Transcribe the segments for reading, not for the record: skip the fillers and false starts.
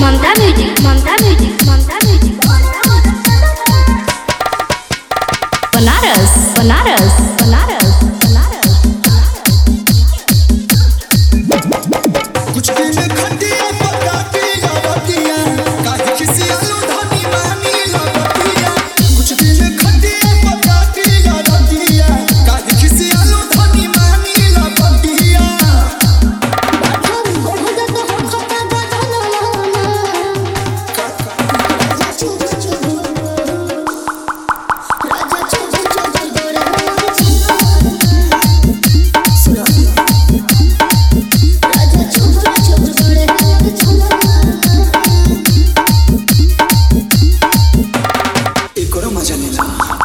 Mamta Music, Mamta Music, Mamta Music. Banaras, Banaras, Banaras, Banaras. कुछ दिन खटिया पकाती लवतिया काहे किसी आलू धनी मानी लवतिया कुछ दिन खटिया पकाती लवतिया काहे किसी आलू धनी मानी लवतिया एकरो मजा लेला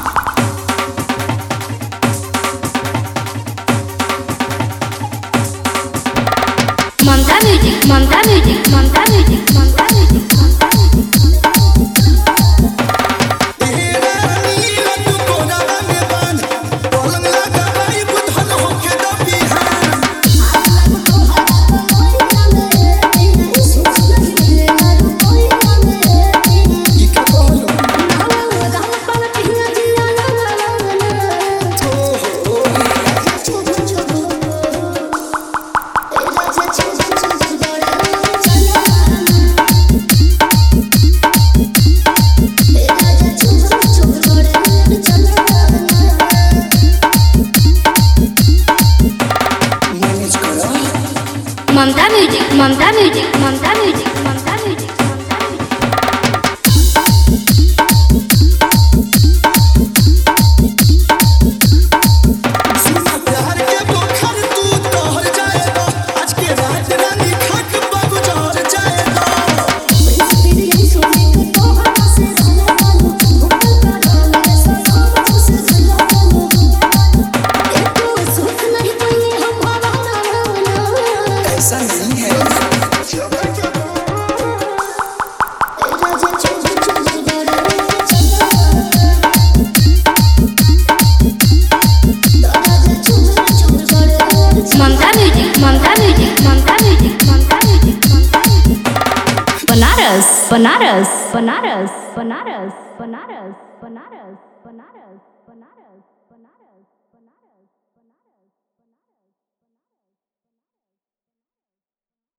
Mamta Music, Mamta Music, Mamta Music, Mamta Music. तेरा नीला तू कोना में बांध पलंग लगा भाई बुधन होके द बिहान ई का बोलो मैनेज करो Mamta Music, Mamta Music, Mamta Music, Mamta Music, Mamta Music. सुना प्यार के पोखर तू तोहर जाएगा आज के रात रानी खाक बगुजार जाएगा ऐसा नहीं है Mamta Music, Mamta Music, Mamta Music, Mamta Music, Mamta Music. Banaras, Banaras, Banaras, Banaras, Banaras, Banaras.